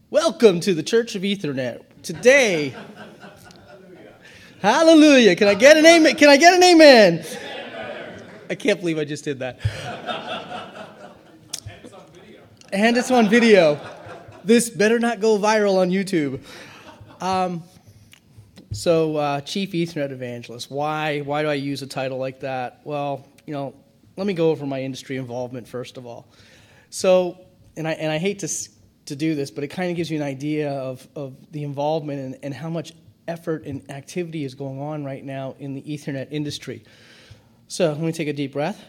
Welcome to the Church of Ethernet. Today, hallelujah. Can I get an amen? Can I get an amen? I can't believe I just did that. And it's on video. This better not go viral on YouTube. Chief Ethernet Evangelist. Why do I use a title like that? Well, let me go over my industry involvement first of all. And I hate to do this, but it kind of gives you an idea of the involvement and how much effort and activity is going on right now in the Ethernet industry. So let me take a deep breath.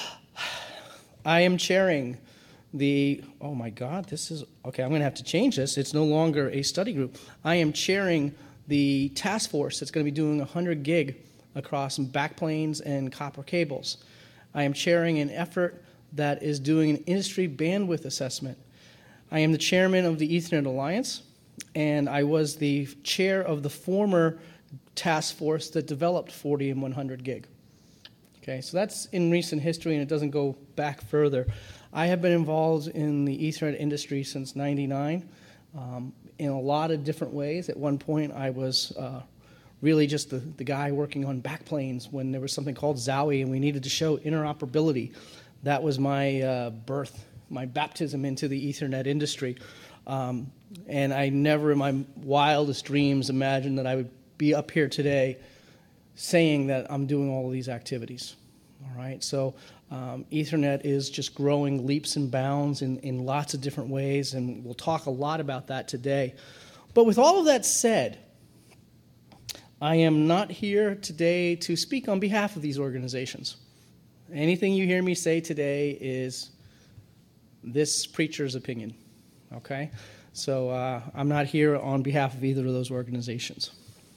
I am chairing I'm going to have to change this. It's no longer a study group. I am chairing the task force that's going to be doing 100 gig across backplanes and copper cables. I am chairing an effort that is doing an industry bandwidth assessment. I am the chairman of the Ethernet Alliance, and I was the chair of the former task force that developed 40 and 100 gig. Okay, so that's in recent history, and it doesn't go back further. I have been involved in the Ethernet industry since '99 in a lot of different ways. At one point, I was really just the guy working on backplanes when there was something called ZOWI, and we needed to show interoperability. That was my birth, my baptism into the Ethernet industry. And I never in my wildest dreams imagined that I would be up here today saying that I'm doing all of these activities. All right, so Ethernet is just growing leaps and bounds in lots of different ways, and we'll talk a lot about that today. But with all of that said, I am not here today to speak on behalf of these organizations. Anything you hear me say today is this preacher's opinion, okay? So I'm not here on behalf of either of those organizations.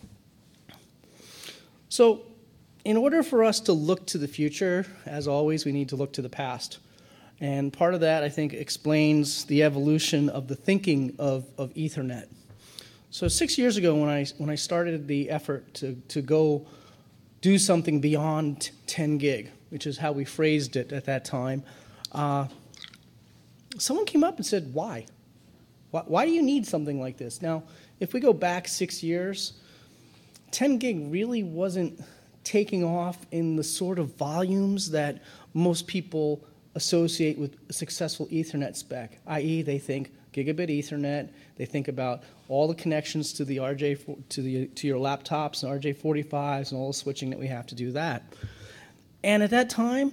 So in order for us to look to the future, as always, we need to look to the past. And part of that, I think, explains the evolution of the thinking of Ethernet. So 6 years ago when I started the effort to go do something beyond 10 gig, which is how we phrased it at that time, someone came up and said, why? Why do you need something like this? Now, if we go back 6 years, 10 gig really wasn't taking off in the sort of volumes that most people associate with a successful Ethernet spec, i.e. they think gigabit Ethernet, they think about all the connections to the to your laptops and RJ45s and all the switching that we have to do that. And at that time,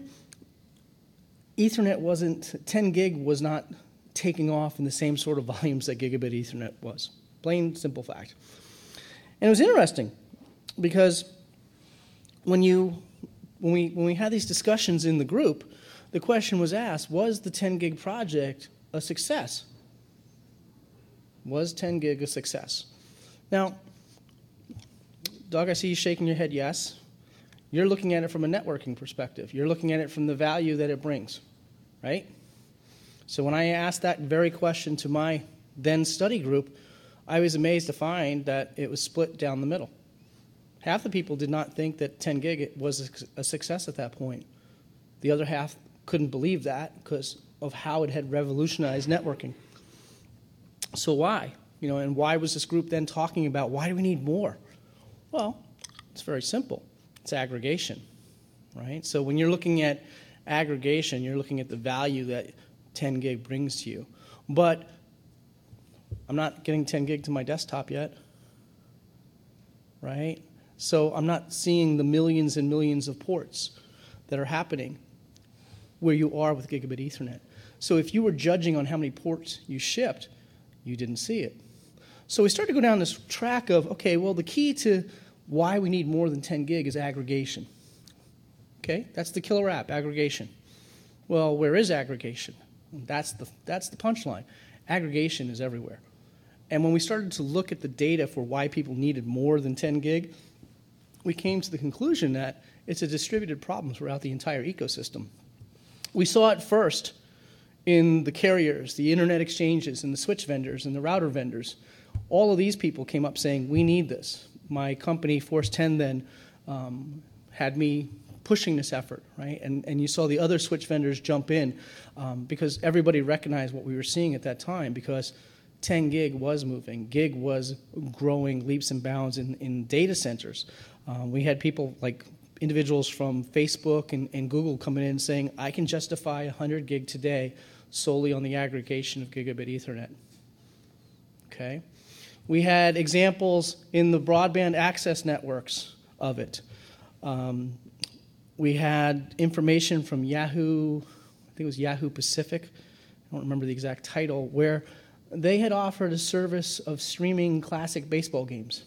Ethernet 10 gig was not taking off in the same sort of volumes that gigabit Ethernet was. Plain, simple fact. And it was interesting because when we had these discussions in the group, the question was asked, was the 10 gig project a success? Was 10 gig a success? Now, Doug, I see you shaking your head yes. You're looking at it from a networking perspective. You're looking at it from the value that it brings, right? So when I asked that very question to my then study group, I was amazed to find that it was split down the middle. Half the people did not think that 10 gig was a success at that point. The other half couldn't believe that because of how it had revolutionized networking. So why? And why was this group then talking about why do we need more? Well, it's very simple. It's aggregation, right? So when you're looking at aggregation, you're looking at the value that 10 gig brings to you. But I'm not getting 10 gig to my desktop yet, right? So I'm not seeing the millions and millions of ports that are happening where you are with gigabit Ethernet. So if you were judging on how many ports you shipped, you didn't see it. So we started to go down this track of, okay, well, the key to why we need more than 10 gig is aggregation. Okay, that's the killer app, aggregation. Well, where is aggregation? That's the punchline. Aggregation is everywhere. And when we started to look at the data for why people needed more than 10 gig, we came to the conclusion that it's a distributed problem throughout the entire ecosystem. We saw it first in the carriers, the internet exchanges, and the switch vendors, and the router vendors. All of these people came up saying, we need this. My company, Force 10, then had me pushing this effort, right? And you saw the other switch vendors jump in because everybody recognized what we were seeing at that time because 10 gig was moving. Gig was growing leaps and bounds in data centers. We had people like individuals from Facebook and Google coming in saying, I can justify 100 gig today solely on the aggregation of gigabit Ethernet. Okay? We had examples in the broadband access networks of it. We had information from Yahoo, I think it was Yahoo Pacific, I don't remember the exact title, where they had offered a service of streaming classic baseball games.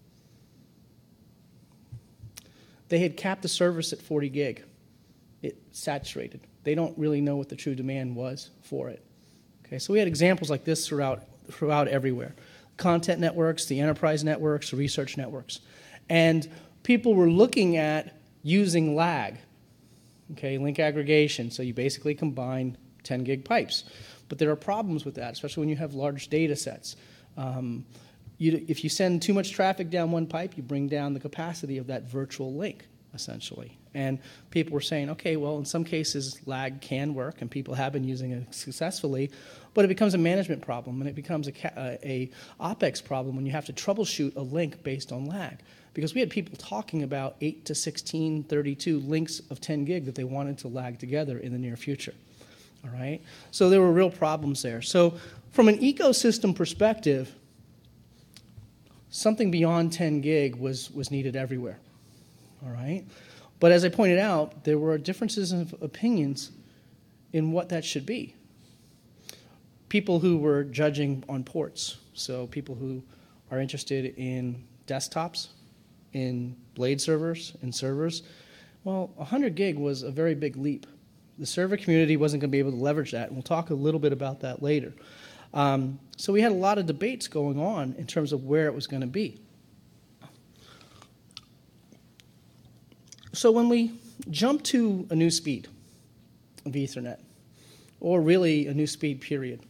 They had capped the service at 40 gig. It saturated. They don't really know what the true demand was for it. Okay, so we had examples like this throughout everywhere. Content networks, the enterprise networks, the research networks. And people were looking at using lag, okay, link aggregation. So you basically combine 10 gig pipes. But there are problems with that, especially when you have large data sets. If you send too much traffic down one pipe, you bring down the capacity of that virtual link, essentially. And people were saying, okay, well, in some cases, lag can work, and people have been using it successfully, but it becomes a management problem, and it becomes a OpEx problem when you have to troubleshoot a link based on lag. Because we had people talking about 8 to 16, 32 links of 10 gig that they wanted to lag together in the near future. All right? So there were real problems there. So from an ecosystem perspective, something beyond 10 gig was needed everywhere. All right? But as I pointed out, there were differences of opinions in what that should be. People who were judging on ports, so people who are interested in desktops, in blade servers, in servers, well, 100 gig was a very big leap. The server community wasn't going to be able to leverage that, and we'll talk a little bit about that later. So we had a lot of debates going on in terms of where it was going to be. So when we jump to a new speed of Ethernet, or really a new speed period,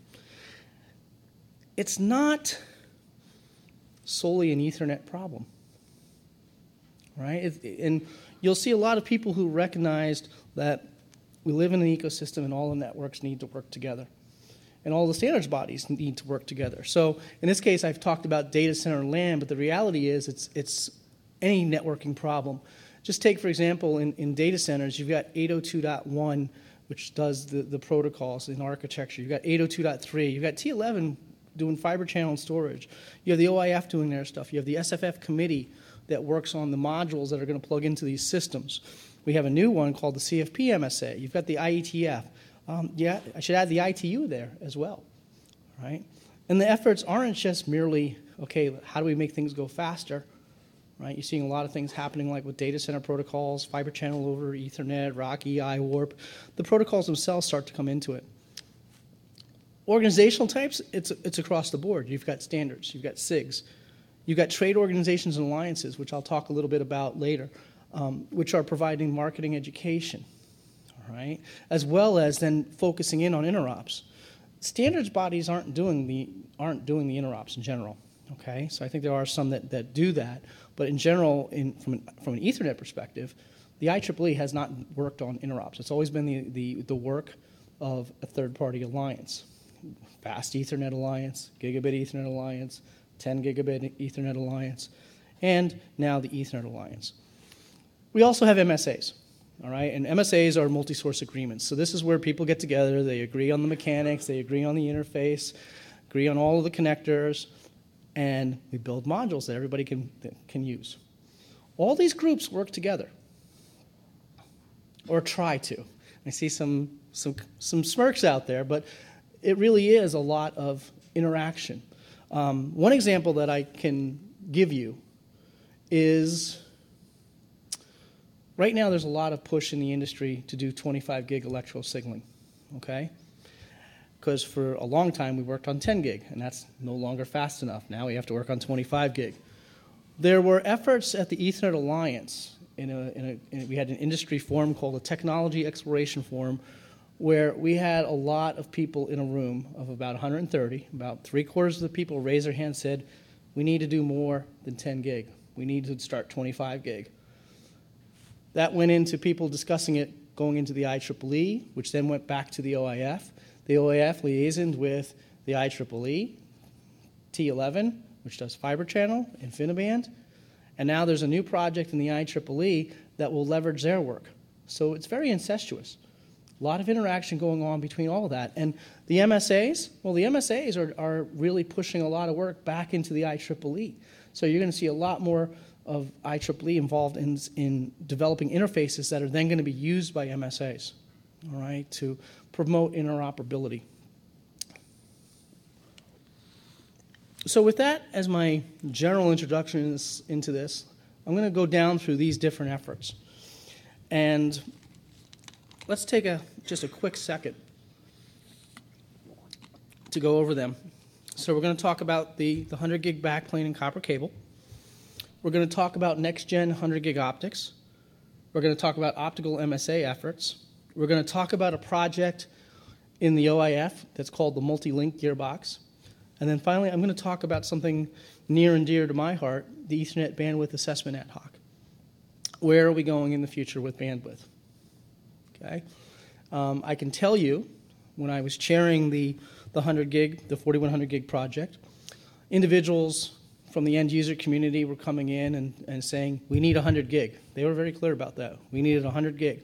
it's not solely an Ethernet problem, right? And you'll see a lot of people who recognized that we live in an ecosystem and all the networks need to work together. And all the standards bodies need to work together. So in this case, I've talked about data center LAN, but the reality is it's any networking problem. Just take, for example, in data centers, you've got 802.1, which does the protocols in architecture. You've got 802.3. You've got T11 doing fiber channel and storage. You have the OIF doing their stuff. You have the SFF committee that works on the modules that are going to plug into these systems. We have a new one called the CFP MSA. You've got the IETF. Yeah, I should add the ITU there as well, right? And the efforts aren't just merely, okay, how do we make things go faster, right? You're seeing a lot of things happening like with data center protocols, fiber channel over Ethernet, RoCE, iWarp. The protocols themselves start to come into it. Organizational types, it's across the board. You've got standards, you've got SIGs. You've got trade organizations and alliances, which I'll talk a little bit about later, which are providing marketing education. Right? As well as then focusing in on interops. Standards bodies aren't doing the interops in general. Okay, so I think there are some that do that, but in general, from an Ethernet perspective, the IEEE has not worked on interops. It's always been the work of a third-party alliance, Fast Ethernet Alliance, Gigabit Ethernet Alliance, 10 Gigabit Ethernet Alliance, and now the Ethernet Alliance. We also have MSAs. All right, and MSAs are multi-source agreements. So this is where people get together, they agree on the mechanics, they agree on the interface, agree on all of the connectors, and we build modules that everybody can use. All these groups work together, or try to. I see some smirks out there, but it really is a lot of interaction. One example that I can give you is, right now, there's a lot of push in the industry to do 25 gig electrical signaling, okay? Because for a long time, we worked on 10 gig, and that's no longer fast enough. Now we have to work on 25 gig. There were efforts at the Ethernet Alliance. We had an industry forum called the Technology Exploration Forum, where we had a lot of people in a room of about 130. About 3/4 of the people raised their hand and said, we need to do more than 10 gig. We need to start 25 gig. That went into people discussing it going into the IEEE, which then went back to the OIF. The OIF liaisoned with the IEEE, T11, which does fiber channel, InfiniBand, and now there's a new project in the IEEE that will leverage their work. So it's very incestuous. A lot of interaction going on between all of that. And the MSAs, well, the MSAs are really pushing a lot of work back into the IEEE. So you're going to see a lot more of IEEE involved in developing interfaces that are then going to be used by MSAs, all right, to promote interoperability. So with that as my general introduction into this, I'm going to go down through these different efforts. And let's take just a quick second to go over them. So we're going to talk about the 100 gig backplane and copper cable. We're going to talk about next-gen 100 gig optics. We're going to talk about optical MSA efforts. We're going to talk about a project in the OIF that's called the multi-link gearbox. And then finally, I'm going to talk about something near and dear to my heart, the Ethernet bandwidth assessment ad hoc. Where are we going in the future with bandwidth? Okay. I can tell you, when I was chairing the 100 gig, the 4100 gig project, individuals from the end user community were coming in and saying, we need 100 gig. They were very clear about that. We needed 100 gig.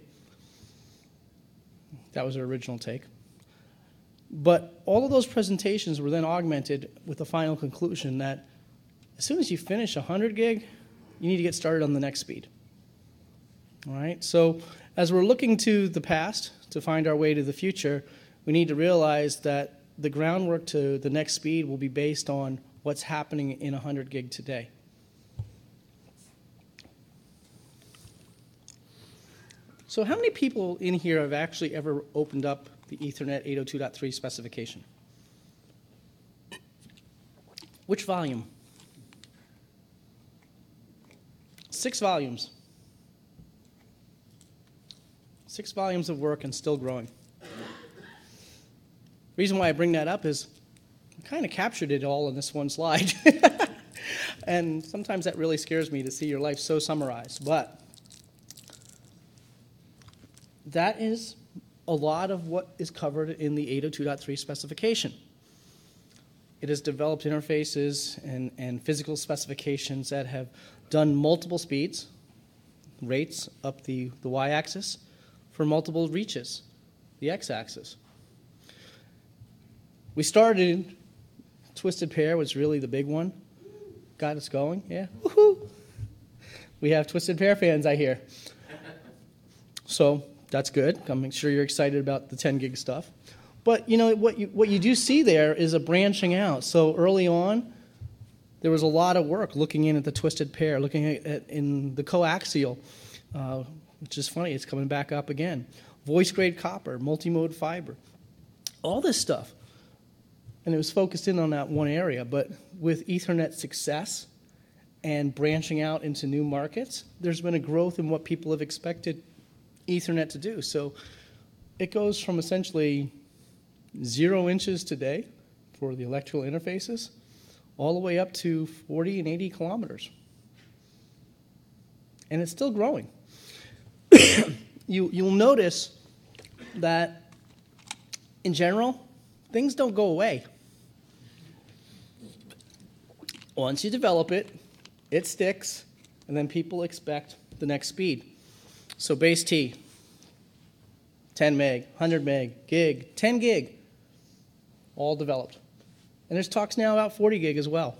That was their original take. But all of those presentations were then augmented with the final conclusion that as soon as you finish 100 gig, you need to get started on the next speed. All right? So as we're looking to the past to find our way to the future, we need to realize that the groundwork to the next speed will be based on what's happening in 100 gig today. So how many people in here have actually ever opened up the Ethernet 802.3 specification? Which volume? 6 volumes. 6 volumes of work and still growing. The reason why I bring that up is I kind of captured it all in this one slide. And sometimes that really scares me to see your life so summarized. But that is a lot of what is covered in the 802.3 specification. It has developed interfaces and physical specifications that have done multiple speeds, rates up the y-axis, for multiple reaches, the x-axis. We started, Twisted Pair was really the big one. Got us going, yeah, woohoo! We have Twisted Pair fans, I hear. So that's good. I'm sure you're excited about the 10 gig stuff. But you know what you do see there is a branching out. So early on, there was a lot of work looking in at the Twisted Pair, looking at in the coaxial, which is funny. It's coming back up again. Voice grade copper, multimode fiber, all this stuff. And it was focused in on that one area. But with Ethernet's success and branching out into new markets, there's been a growth in what people have expected Ethernet to do. So it goes from essentially 0 inches today for the electrical interfaces all the way up to 40 and 80 kilometers. And it's still growing. You'll notice that, in general, things don't go away. Once you develop it, it sticks, and then people expect the next speed. So base T, 10 meg, 100 meg, gig, 10 gig, all developed. And there's talks now about 40 gig as well.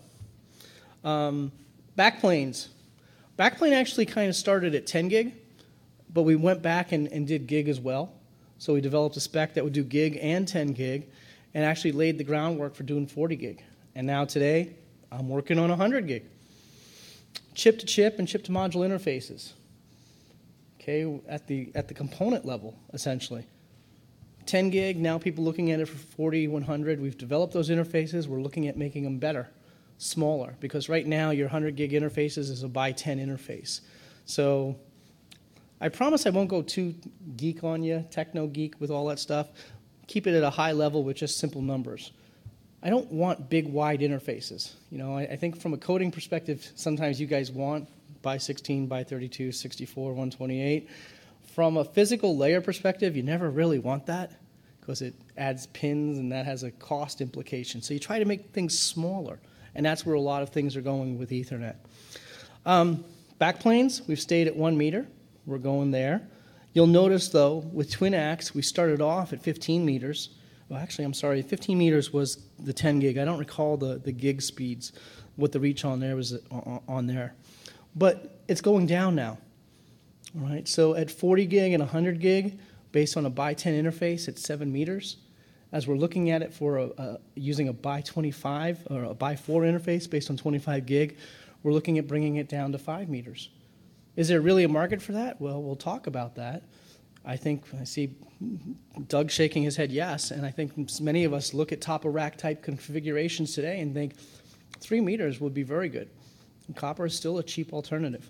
Backplanes. Backplane actually kind of started at 10 gig, but we went back and did gig as well. So we developed a spec that would do gig and 10 gig and actually laid the groundwork for doing 40 gig. And now today, I'm working on 100 gig. Chip-to-chip and chip-to-module interfaces. Okay, at the component level, essentially. 10 gig, now people looking at it for 40, 100. We've developed those interfaces. We're looking at making them better, smaller, because right now your 100 gig interfaces is a by 10 interface. So I promise I won't go too geek on you, techno geek with all that stuff. Keep it at a high level with just simple numbers. I don't want big, wide interfaces. You know, I think from a coding perspective, sometimes you guys want by 16, by 32, 64, 128. From a physical layer perspective, you never really want that because it adds pins and that has a cost implication. So you try to make things smaller And that's where a lot of things are going with Ethernet. Backplanes, we've stayed at 1 meter. We're going there. You'll notice, though, with TwinAx, we started off at 15 meters. Well, actually, I'm sorry, 15 meters was the 10 gig. I don't recall the gig speeds, what the reach on there was on there. But it's going down now. All right, so at 40 gig and 100 gig, based on a by 10 interface at 7 meters, as we're looking at it for using a by 25 or a by 4 interface based on 25 gig, we're looking at bringing it down to 5 meters. Is there really a market for that? Well, we'll talk about that. I see Doug shaking his head yes, and I think many of us look at top-of-rack type configurations today and think 3 meters would be very good. And copper is still a cheap alternative.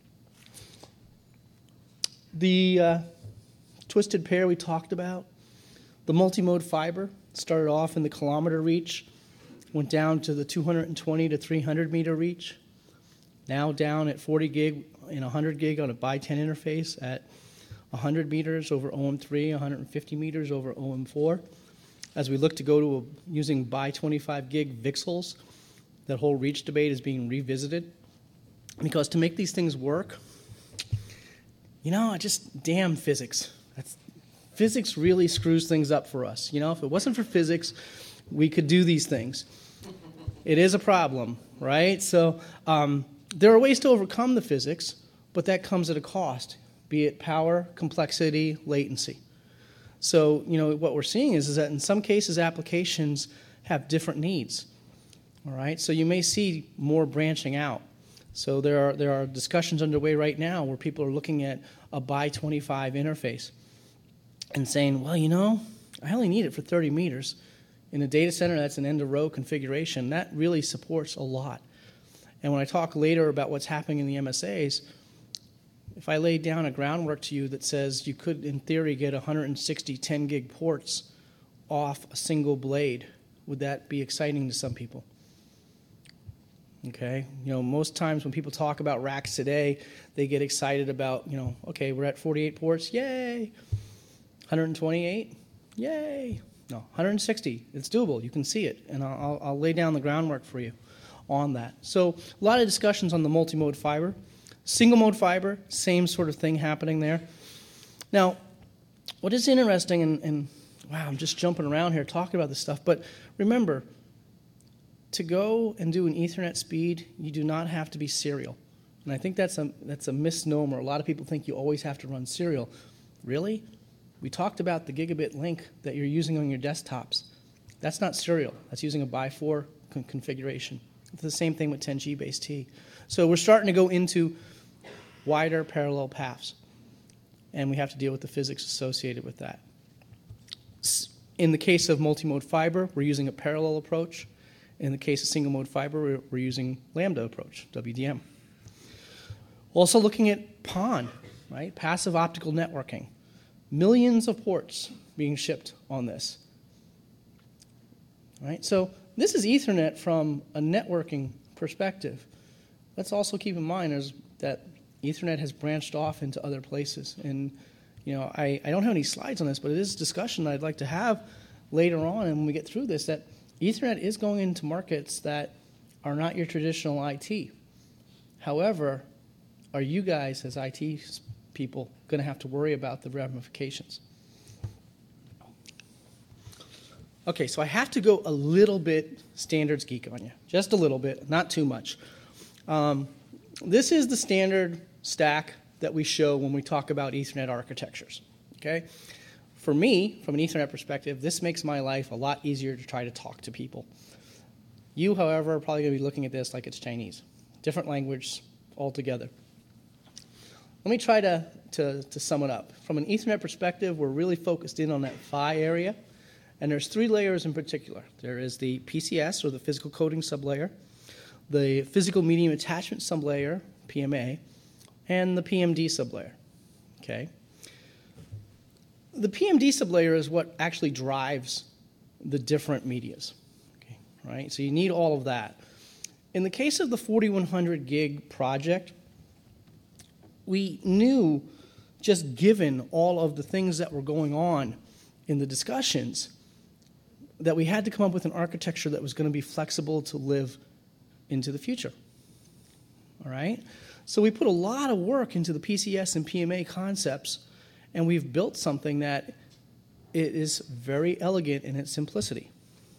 The twisted pair we talked about, the multi-mode fiber started off in the kilometer reach, went down to the 220 to 300 meter reach, now down at 40 gig and 100 gig on a by 10 interface at 100 meters over OM3, 150 meters over OM4. As we look to go to using by 25 gig VCSELs, that whole reach debate is being revisited. Because to make these things work, damn physics. Physics really screws things up for us. If it wasn't for physics, we could do these things. It is a problem, right? So there are ways to overcome the physics, but that comes at a cost, be it power, complexity, latency. So, what we're seeing is that in some cases, applications have different needs, all right? So you may see more branching out. So there are discussions underway right now where people are looking at a by 25 interface and saying, well, I only need it for 30 meters. In a data center, that's an end-of-row configuration. That really supports a lot. And when I talk later about what's happening in the MSAs, if I lay down a groundwork to you that says you could, in theory, get 160 10 gig ports off a single blade, would that be exciting to some people? Okay, most times when people talk about racks today, they get excited about, okay, we're at 48 ports, yay. 128, yay. No, 160, it's doable, you can see it, and I'll lay down the groundwork for you on that. So a lot of discussions on the multi-mode fiber. Single-mode fiber, same sort of thing happening there. Now, what is interesting, and wow, I'm just jumping around here talking about this stuff, but remember, to go and do an Ethernet speed, you do not have to be serial. And I think that's a misnomer. A lot of people think you always have to run serial. Really? We talked about the gigabit link that you're using on your desktops. That's not serial. That's using a by 4 configuration. It's the same thing with 10G base T. So we're starting to go into wider parallel paths, and we have to deal with the physics associated with that. In the case of multi-mode fiber, we're using a parallel approach. In the case of single-mode fiber, we're using lambda approach, WDM. Also looking at PON, right? Passive optical networking. Millions of ports being shipped on this. Right? So this is Ethernet from a networking perspective. Let's also keep in mind that Ethernet has branched off into other places. And I don't have any slides on this, but it is a discussion I'd like to have later on, and when we get through this, that Ethernet is going into markets that are not your traditional IT. However, are you guys as IT people going to have to worry about the ramifications? Okay, so I have to go a little bit standards geek on you, just a little bit, not too much. This is the standard stack that we show when we talk about Ethernet architectures, okay? For me, from an Ethernet perspective, this makes my life a lot easier to try to talk to people. You, however, are probably going to be looking at this like it's Chinese. Different language altogether. Let me try to sum it up. From an Ethernet perspective, we're really focused in on that PHY area, and there's 3 layers in particular. There is the PCS, or the physical coding sublayer, the physical medium attachment sublayer, PMA, and the PMD sublayer, okay? The PMD sublayer is what actually drives the different medias, okay, right? So you need all of that. In the case of the 4100 gig project, we knew, just given all of the things that were going on in the discussions, that we had to come up with an architecture that was going to be flexible to live into the future. All right? So we put a lot of work into the PCS and PMA concepts, and we've built something that it is very elegant in its simplicity.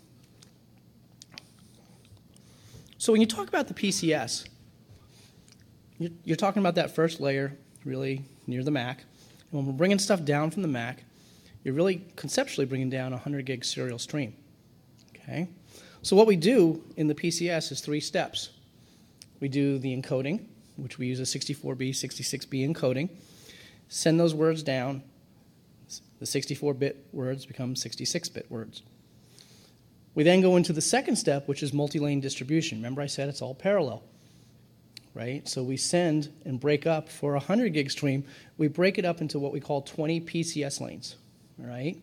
So when you talk about the PCS, you're talking about that first layer really near the MAC. And when we're bringing stuff down from the MAC, you're really conceptually bringing down a 100 gig serial stream. Okay? So what we do in the PCS is 3 steps. We do the encoding, which we use a 64B, 66B encoding. Send those words down. The 64-bit words become 66-bit words. We then go into the second step, which is multi-lane distribution. Remember I said it's all parallel, right? So we send and break up for a 100 gig stream. We break it up into what we call 20 PCS lanes, all right?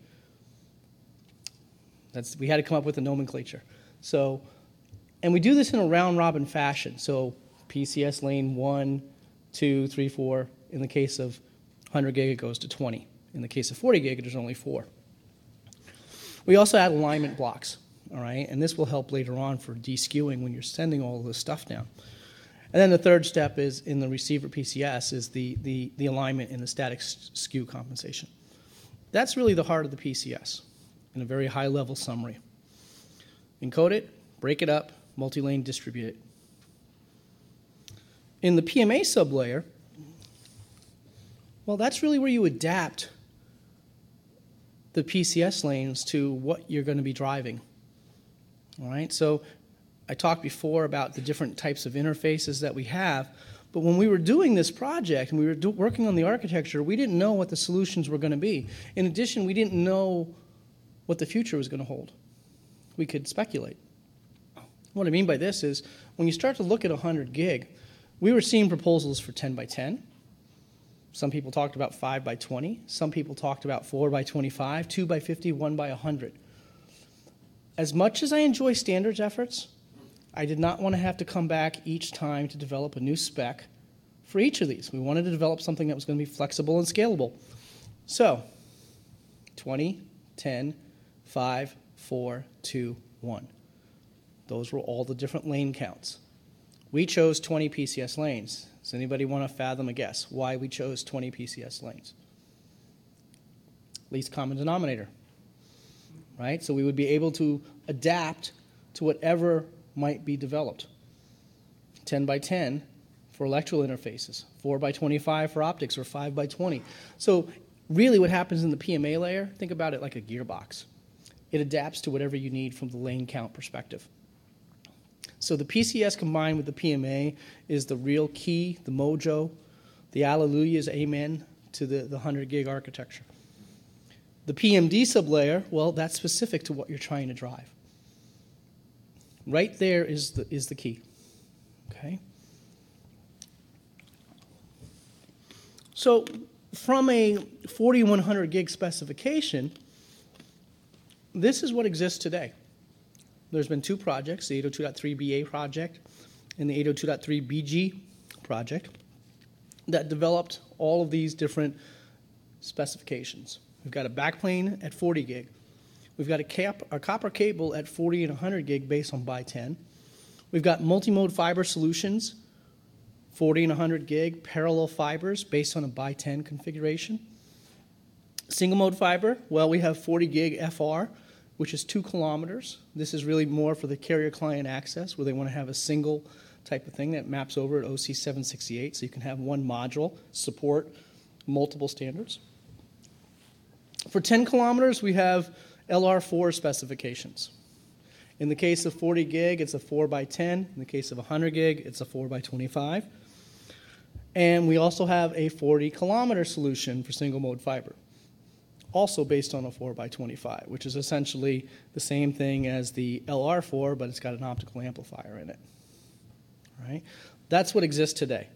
We had to come up with a nomenclature. So, and we do this in a round-robin fashion. So PCS lane 1, 2, 3, 4. In the case of 100 gig, it goes to 20. In the case of 40 gig, there's only 4. We also add alignment blocks, all right? And this will help later on for de-skewing when you're sending all of this stuff down. And then the third step is in the receiver PCS is the alignment and the static skew compensation. That's really the heart of the PCS in a very high-level summary. Encode it, break it up, multi-lane distribute it. In the PMA sublayer, well, that's really where you adapt the PCS lanes to what you're going to be driving. All right, so I talked before about the different types of interfaces that we have, but when we were doing this project and we were working on the architecture, we didn't know what the solutions were going to be. In addition, we didn't know what the future was going to hold. We could speculate. What I mean by this is when you start to look at 100 gig, we were seeing proposals for 10 by 10. Some people talked about 5 by 20. Some people talked about 4 by 25, 2 by 50, 1 by 100. As much as I enjoy standards efforts, I did not want to have to come back each time to develop a new spec for each of these. We wanted to develop something that was going to be flexible and scalable. So, 20, 10, 5, 4, 2, 1. Those were all the different lane counts. We chose 20 PCS lanes. Does anybody want to fathom a guess why we chose 20 PCS lanes? Least common denominator, right? So we would be able to adapt to whatever might be developed. 10 by 10 for electrical interfaces, 4 by 25 for optics, or 5 by 20. So really what happens in the PMA layer, think about it like a gearbox. It adapts to whatever you need from the lane count perspective. So the PCS combined with the PMA is the real key, the mojo, the alleluias, amen to the 100 gig architecture. The PMD sublayer, well, that's specific to what you're trying to drive. Right there is the key. Okay? So from a 4100 gig specification, this is what exists today. There's been 2 projects, the 802.3BA project and the 802.3BG project, that developed all of these different specifications. We've got a backplane at 40 gig. We've got a copper cable at 40 and 100 gig based on by 10. We've got multi-mode fiber solutions, 40 and 100 gig, parallel fibers based on a by 10 configuration. Single mode fiber, well, we have 40 gig FR, which is 2 kilometers. This is really more for the carrier client access, where they want to have a single type of thing that maps over at OC768, so you can have one module support multiple standards. For 10 kilometers, we have LR4 specifications. In the case of 40 gig, it's a 4 by 10. In the case of 100 gig, it's a 4 by 25. And we also have a 40 kilometer solution for single mode fiber, also based on a 4 by 25, which is essentially the same thing as the LR4, but it's got an optical amplifier in it. All right? That's what exists today.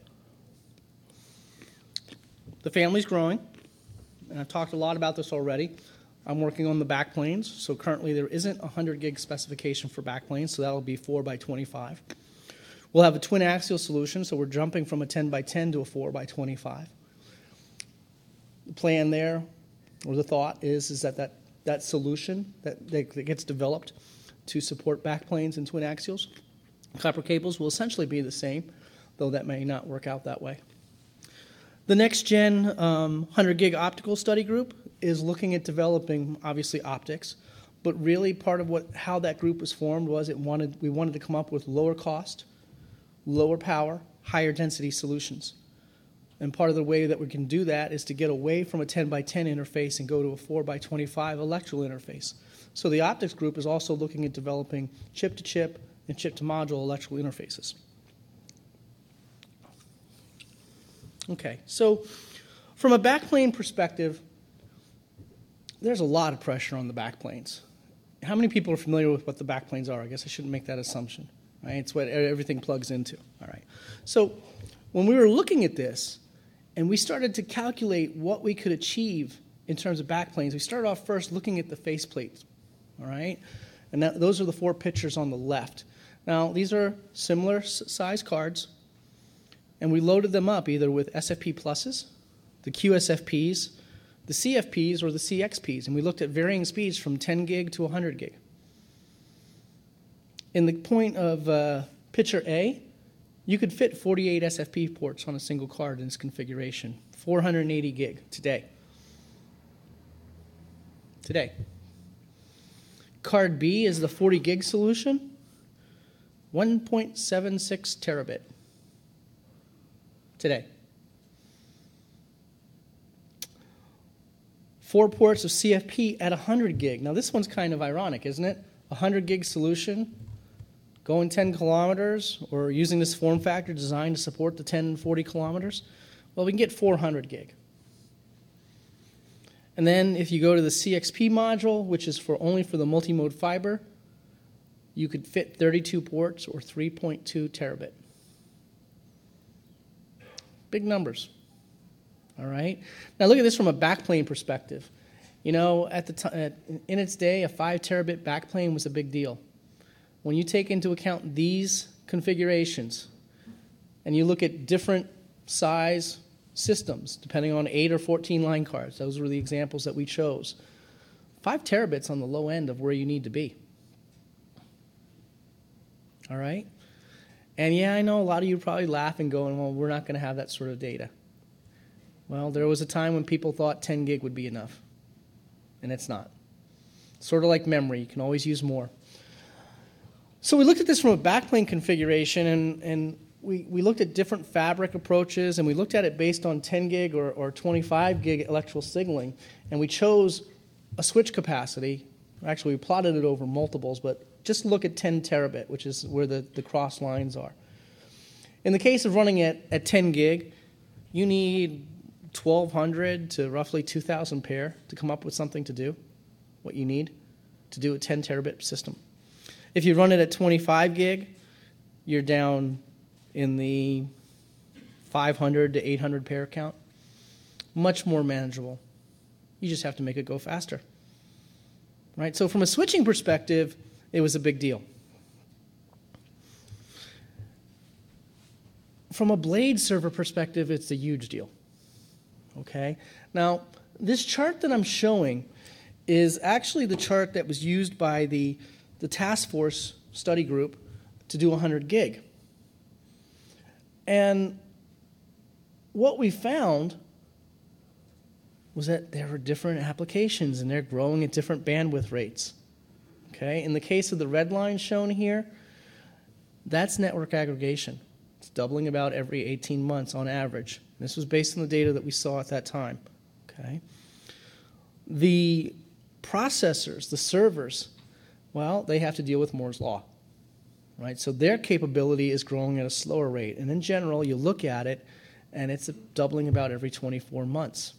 The family's growing, and I've talked a lot about this already. I'm working on the backplanes, so currently there isn't a 100 gig specification for backplanes, so that'll be 4 by 25. We'll have a twin axial solution, so we're jumping from a 10 by 10 to a 4 by 25. The plan there, or the thought is that solution that gets developed to support backplanes and twin axials Copper cables will essentially be the same, though that may not work out that way. The next gen 100 gig optical study group is looking at developing, obviously, optics, but really part of how that group was formed was we wanted to come up with lower cost, lower power, higher density solutions. And part of the way that we can do that is to get away from a 10 by 10 interface and go to a 4 by 25 electrical interface. So the optics group is also looking at developing chip-to-chip and chip-to-module electrical interfaces. Okay, so from a backplane perspective, there's a lot of pressure on the backplanes. How many people are familiar with what the backplanes are? I guess I shouldn't make that assumption, right? It's what everything plugs into, all right? So when we were looking at this and we started to calculate what we could achieve in terms of backplanes, we started off first looking at the faceplates, all right? And those are the 4 pictures on the left. Now, these are similar size cards, and we loaded them up either with SFP pluses, the QSFPs, the CFPs, or the CXPs, and we looked at varying speeds from 10 gig to 100 gig. In the point of picture A, you could fit 48 SFP ports on a single card in this configuration, 480 gig today. Card B is the 40 gig solution, 1.76 terabit today. 4 ports of CFP at 100 gig. Now this one's kind of ironic, isn't it? 100 gig solution, going 10 kilometers, or using this form factor designed to support the 10 and 40 kilometers. Well, we can get 400 gig. And then if you go to the CXP module, which is only for the multimode fiber, you could fit 32 ports or 3.2 terabit. Big numbers. All right. Now look at this from a backplane perspective. You know, in its day, a 5 terabit backplane was a big deal. When you take into account these configurations, and you look at different size systems, depending on 8 or 14 line cards, those were the examples that we chose. 5 terabits on the low end of where you need to be. All right. And yeah, I know a lot of you probably laugh and going, well, we're not going to have that sort of data. Well, there was a time when people thought 10 gig would be enough, and it's not. Sort of like memory, you can always use more. So we looked at this from a backplane configuration, and we looked at different fabric approaches, and we looked at it based on 10 gig or 25 gig electrical signaling, and we chose a switch capacity. Actually, we plotted it over multiples, but just look at 10 terabit, which is where the cross lines are. In the case of running at 10 gig, you need 1,200 to roughly 2,000 pair to come up with something to do, what you need to do a 10 terabit system. If you run it at 25 gig, you're down in the 500 to 800 pair count. Much more manageable. You just have to make it go faster. Right? So from a switching perspective, it was a big deal. From a blade server perspective, it's a huge deal. Okay? Now, this chart that I'm showing is actually the chart that was used by the task force study group to do 100 gig. And what we found was that there were different applications, and they're growing at different bandwidth rates. Okay? In the case of the red line shown here, that's network aggregation. It's doubling about every 18 months on average. This was based on the data that we saw at that time. Okay? The processors, the servers, well, they have to deal with Moore's Law. Right? So their capability is growing at a slower rate. And in general, you look at it, and it's doubling about every 24 months.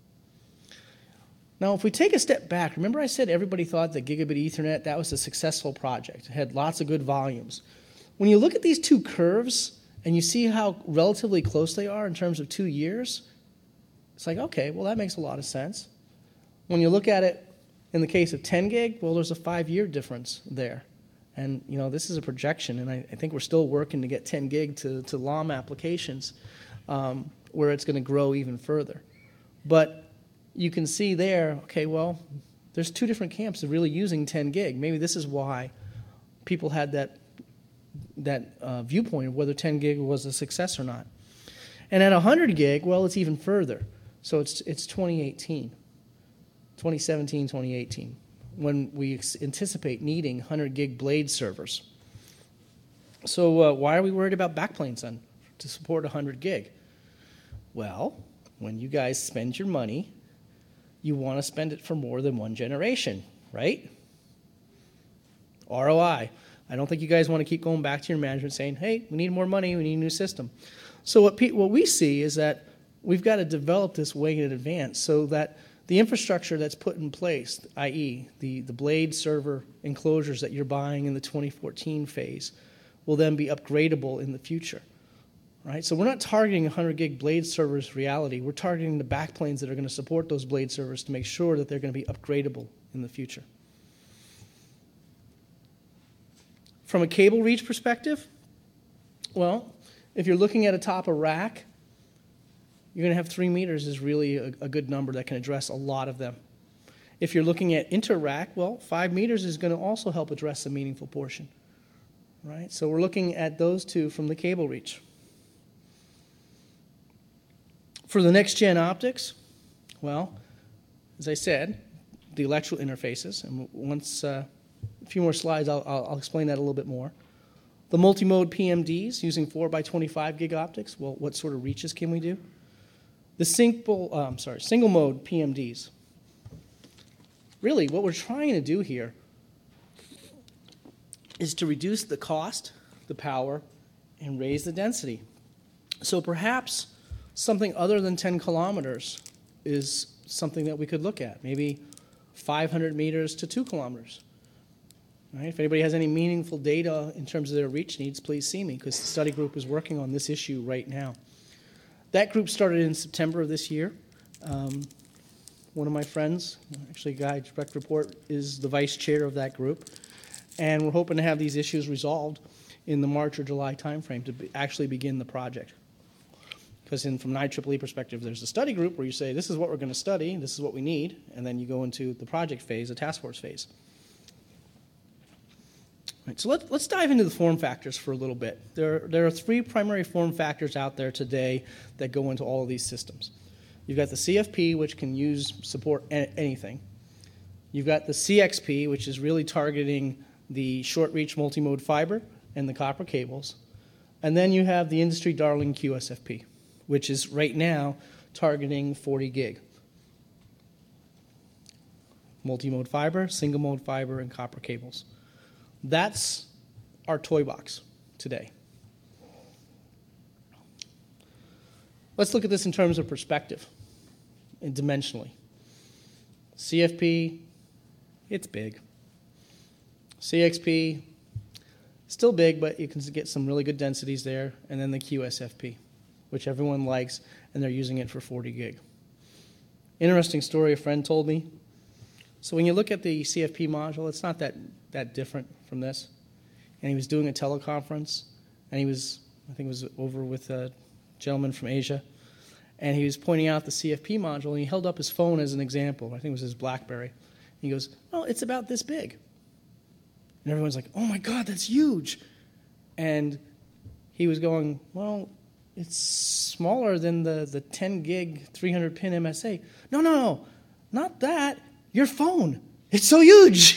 Now, if we take a step back, remember I said everybody thought that Gigabit Ethernet, that was a successful project. It had lots of good volumes. When you look at these two curves and you see how relatively close they are in terms of 2 years, it's like, okay, well, that makes a lot of sense. When you look at it in the case of 10 gig, well, there's a 5-year difference there. And, you know, this is a projection, and I think we're still working to get 10 gig to LOM applications where it's going to grow even further. But you can see there, okay, well, there's two different camps of really using 10 gig. Maybe this is why people had that viewpoint of whether 10 gig was a success or not. And at 100 gig, well, it's even further. So it's 2017, 2018, when we anticipate needing 100 gig blade servers. So why are we worried about backplanes then to support 100 gig? Well, when you guys spend your money, you want to spend it for more than one generation, right? ROI. I don't think you guys want to keep going back to your management saying, hey, we need more money, we need a new system. So what we see is that we've got to develop this way in advance so that the infrastructure that's put in place, i.e. the blade server enclosures that you're buying in the 2014 phase, will then be upgradable in the future. Right? So we're not targeting 100 gig blade servers reality. We're targeting the backplanes that are going to support those blade servers to make sure that they're going to be upgradable in the future. From a cable reach perspective, well, if you're looking at a top of rack, you're going to have 3 meters is really a good number that can address a lot of them. If you're looking at inter-rack, well, 5 meters is going to also help address a meaningful portion. Right? So we're looking at those two from the cable reach. For the next-gen optics, well, as I said, the electrical interfaces, and once a few more slides, I'll explain that a little bit more. The multi-mode PMDs using 4x25 gig optics, well, what sort of reaches can we do? The single-mode PMDs. Really, what we're trying to do here is to reduce the cost, the power, and raise the density. So perhaps something other than 10 kilometers is something that we could look at, maybe 500 meters to 2 kilometers. Right? If anybody has any meaningful data in terms of their reach needs, please see me, because the study group is working on this issue right now. That group started in September of this year. One of my friends, actually a guy, direct report, is the vice chair of that group. And we're hoping to have these issues resolved in the March or July timeframe to actually begin the project. Because from an IEEE perspective, there's a study group where you say, this is what we're going to study, this is what we need, and then you go into the project phase, the task force phase. Right, so let's dive into the form factors for a little bit. There are 3 primary form factors out there today that go into all of these systems. You've got the CFP, which can support anything. You've got the CXP, which is really targeting the short-reach multimode fiber and the copper cables. And then you have the industry darling QSFP, which is right now targeting 40 gig. Multimode fiber, single-mode fiber, and copper cables. That's our toy box today. Let's look at this in terms of perspective and dimensionally. CFP, it's big. CXP, still big, but you can get some really good densities there. And then the QSFP, which everyone likes, and they're using it for 40 gig. Interesting story a friend told me. So when you look at the CFP module, it's not that different from this. And he was doing a teleconference, and I think it was over with a gentleman from Asia, and he was pointing out the CFP module, and he held up his phone as an example. I think it was his BlackBerry. He goes, well, it's about this big. And everyone's like, oh my God, that's huge. And he was going, well, it's smaller than the 10 gig 300 pin MSA. No, not that. Your phone. It's so huge.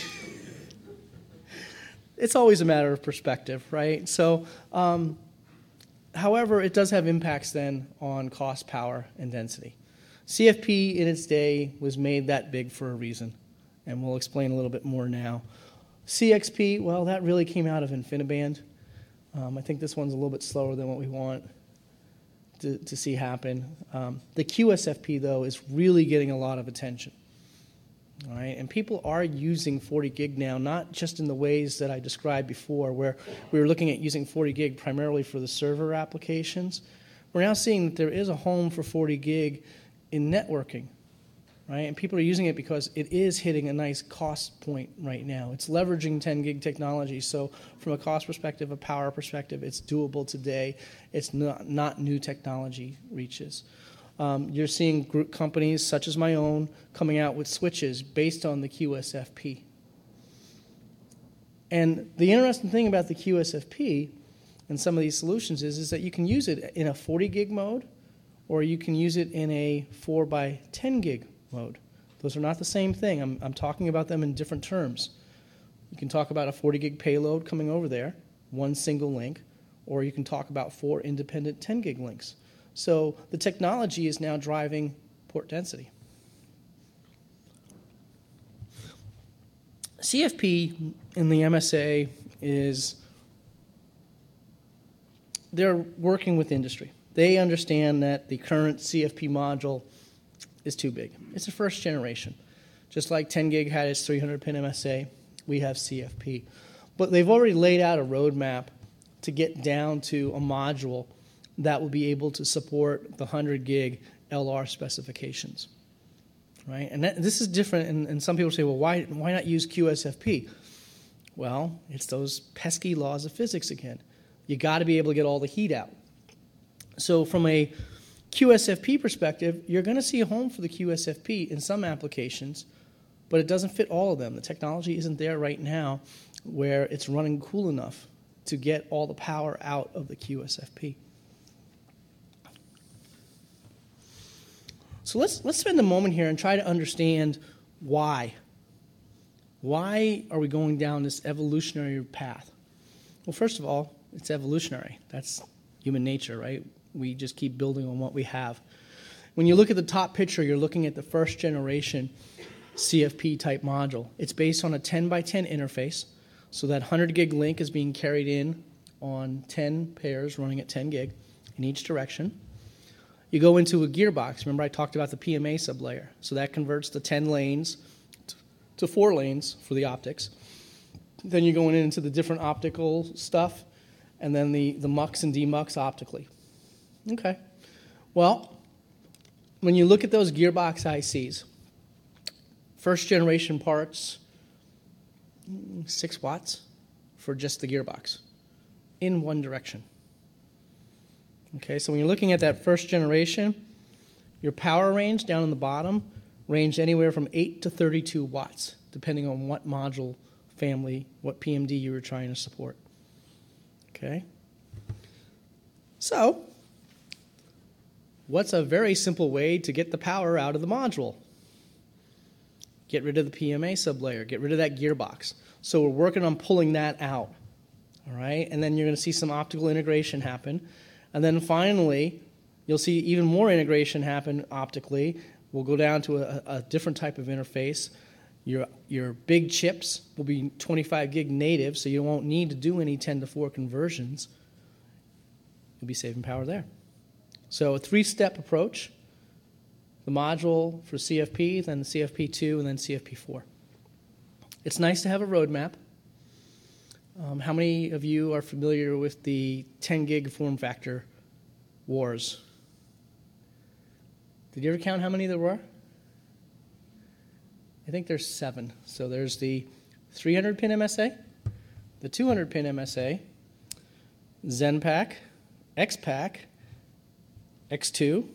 It's always a matter of perspective, right? So, however, it does have impacts then on cost, power, and density. CFP in its day was made that big for a reason, and we'll explain a little bit more now. CXP, well, that really came out of InfiniBand. I think this one's a little bit slower than what we want to see happen. The QSFP, though, is really getting a lot of attention. All right, and people are using 40 gig now, not just in the ways that I described before, where we were looking at using 40 gig primarily for the server applications. We're now seeing that there is a home for 40 gig in networking, right? And people are using it because it is hitting a nice cost point right now. It's leveraging 10 gig technology, so from a cost perspective, a power perspective, it's doable today. It's not new technology reaches. You're seeing group companies such as my own coming out with switches based on the QSFP. And the interesting thing about the QSFP and some of these solutions is that you can use it in a 40 gig mode, or you can use it in a 4 by 10 gig mode. Those are not the same thing. I'm talking about them in different terms. You can talk about a 40 gig payload coming over there, one single link, or you can talk about 4 independent 10 gig links. So the technology is now driving port density. CFP in the MSA they're working with industry. They understand that the current CFP module is too big. It's a first generation. Just like 10 gig had its 300 pin MSA, we have CFP. But they've already laid out a roadmap to get down to a module that will be able to support the 100 gig LR specifications. Right? And this is different, and some people say, well, why not use QSFP? Well, it's those pesky laws of physics again. You got to be able to get all the heat out. So from a QSFP perspective, you're going to see a home for the QSFP in some applications, but it doesn't fit all of them. The technology isn't there right now where it's running cool enough to get all the power out of the QSFP. So let's spend a moment here and try to understand why. Why are we going down this evolutionary path? Well, first of all, it's evolutionary. That's human nature, right? We just keep building on what we have. When you look at the top picture, you're looking at the first generation CFP type module. It's based on a 10 by 10 interface. So that 100 gig link is being carried in on 10 pairs running at 10 gig in each direction. You go into a gearbox. Remember I talked about the PMA sublayer. So that converts the 10 lanes to 4 lanes for the optics. Then you're going into the different optical stuff, and then the MUX and DMUX optically. Okay. Well, when you look at those gearbox ICs, first generation parts, 6 watts for just the gearbox in one direction. Okay, so when you're looking at that first generation, your power range down in the bottom ranged anywhere from 8 to 32 watts, depending on what module family, what PMD you were trying to support. Okay? So, what's a very simple way to get the power out of the module? Get rid of the PMA sublayer. Get rid of that gearbox. So we're working on pulling that out. All right? And then you're going to see some optical integration happen. And then finally, you'll see even more integration happen optically. We'll go down to a different type of interface. Your big chips will be 25 gig native, so you won't need to do any 10 to 4 conversions. You'll be saving power there. So a 3-step approach. The module for CFP, then the CFP2, and then CFP4. It's nice to have a roadmap. How many of you are familiar with the 10 gig form factor wars? Did you ever count how many there were? I think there's 7. So there's the 300 pin MSA, the 200 pin MSA, XenPak, XPak, X2,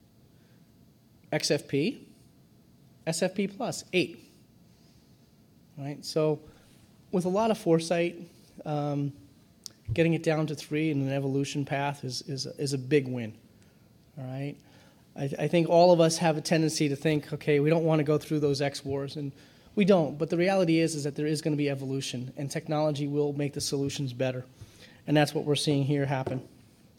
XFP, SFP plus, 8. Right? So with a lot of foresight, getting it down to 3 in an evolution path is a big win. All right? I think all of us have a tendency to think, okay, we don't want to go through those X wars, and we don't. But the reality is that there is going to be evolution, and technology will make the solutions better. And that's what we're seeing here happen.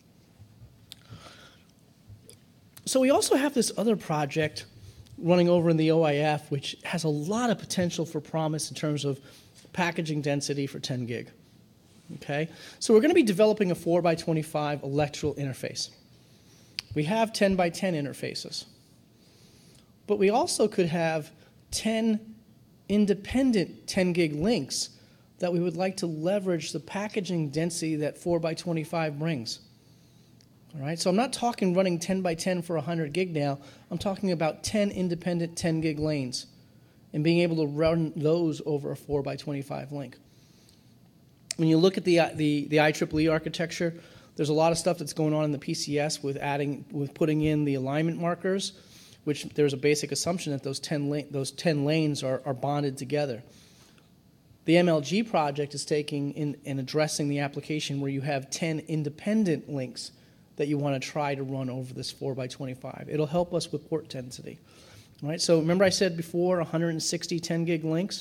So we also have this other project running over in the OIF, which has a lot of potential for promise in terms of packaging density for 10 gig. Okay? So we're going to be developing a 4 by 25 electrical interface. We have 10 by 10 interfaces. But we also could have 10 independent 10 gig links that we would like to leverage the packaging density that 4 by 25 brings. All right, so I'm not talking running 10 by 10 for 100 gig now. I'm talking about 10 independent 10 gig lanes and being able to run those over a 4 by 25 link. When you look at the IEEE architecture, there's a lot of stuff that's going on in the PCS with putting in the alignment markers, which there's a basic assumption that those 10 lanes are bonded together. The MLG project is taking in and addressing the application where you have 10 independent links that you want to try to run over this 4x25. It'll help us with port density. All right, so remember I said before 160 10 gig links?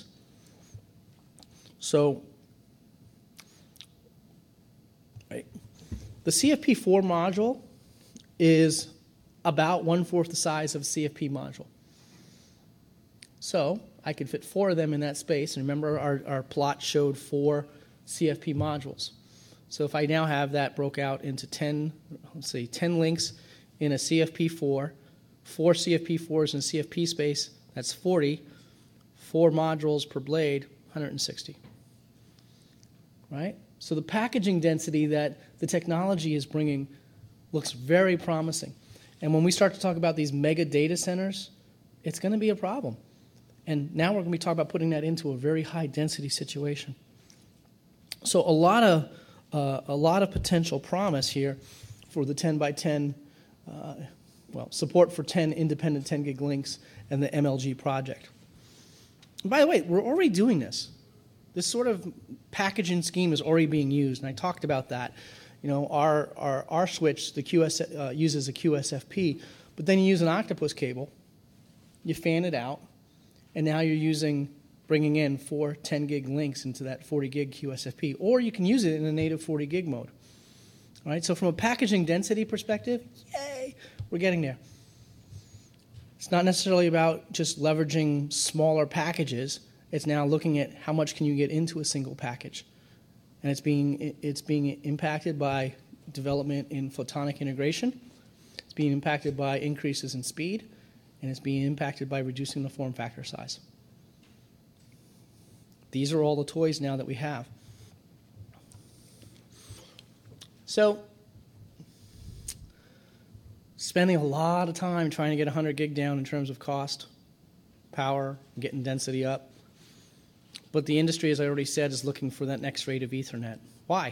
So right, the CFP4 module is about 1/4 the size of a CFP module. So I could fit 4 of them in that space. And remember our plot showed 4 CFP modules. So if I now have that broke out into 10 links in a CFP4, 4 CFP4s in CFP space, that's 40, 4 modules per blade, 160. Right? So the packaging density that the technology is bringing looks very promising. And when we start to talk about these mega data centers, it's going to be a problem. And now we're going to be talking about putting that into a very high density situation. So a lot of potential promise here for the 10 by 10, support for 10 independent 10 gig links and the MLG project. And by the way, we're already doing this. This sort of packaging scheme is already being used, and I talked about that. You know, our switch, the QS, uses a QSFP, but then you use an octopus cable, you fan it out, and now you're bringing in 4 10 gig links into that 40 gig QSFP, or you can use it in a native 40 gig mode. All right, so from a packaging density perspective, yay, we're getting there. It's not necessarily about just leveraging smaller packages. It's now looking at how much can you get into a single package. And it's being impacted by development in photonic integration. It's being impacted by increases in speed, and it's being impacted by reducing the form factor size. These are all the toys now that we have. So, spending a lot of time trying to get 100 gig down in terms of cost, power, getting density up. But the industry, as I already said, is looking for that next rate of Ethernet. Why?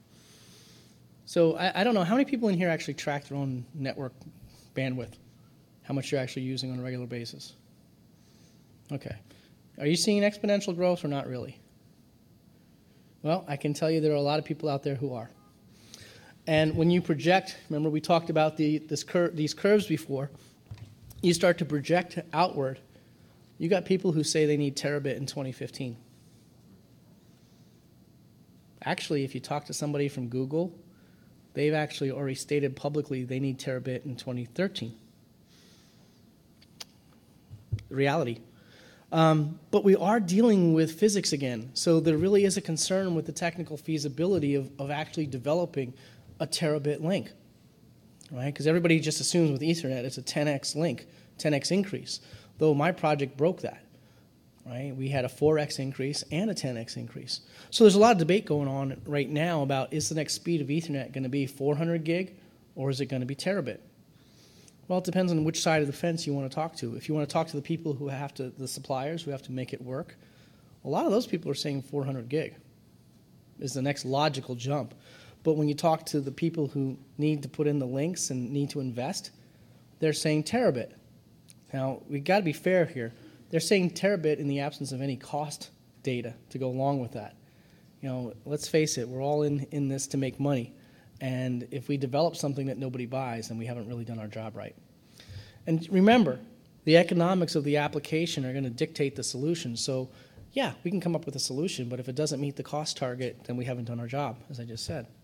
So I don't know. How many people in here actually track their own network bandwidth? How much you're actually using on a regular basis? Okay. Are you seeing exponential growth or not really? Well, I can tell you there are a lot of people out there who are. And when you project, remember we talked about these curves before, you start to project outward. You got people who say they need terabit in 2015. Actually, if you talk to somebody from Google, they've actually already stated publicly they need terabit in 2013. Reality. But we are dealing with physics again, so there really is a concern with the technical feasibility of actually developing a terabit link, right? Because everybody just assumes with Ethernet it's a 10x link, 10x increase, though my project broke that, right? We had a 4x increase and a 10x increase. So there's a lot of debate going on right now about is the next speed of Ethernet going to be 400 gig or is it going to be terabit? Well, it depends on which side of the fence you want to talk to. If you want to talk to the people who have to, the suppliers who have to make it work, a lot of those people are saying 400 gig is the next logical jump. But when you talk to the people who need to put in the links and need to invest, they're saying terabit. Now, we've got to be fair here. They're saying terabit in the absence of any cost data to go along with that. You know, let's face it, we're all in this to make money. And if we develop something that nobody buys, then we haven't really done our job right. And remember, the economics of the application are going to dictate the solution. So, yeah, we can come up with a solution, but if it doesn't meet the cost target, then we haven't done our job, as I just said.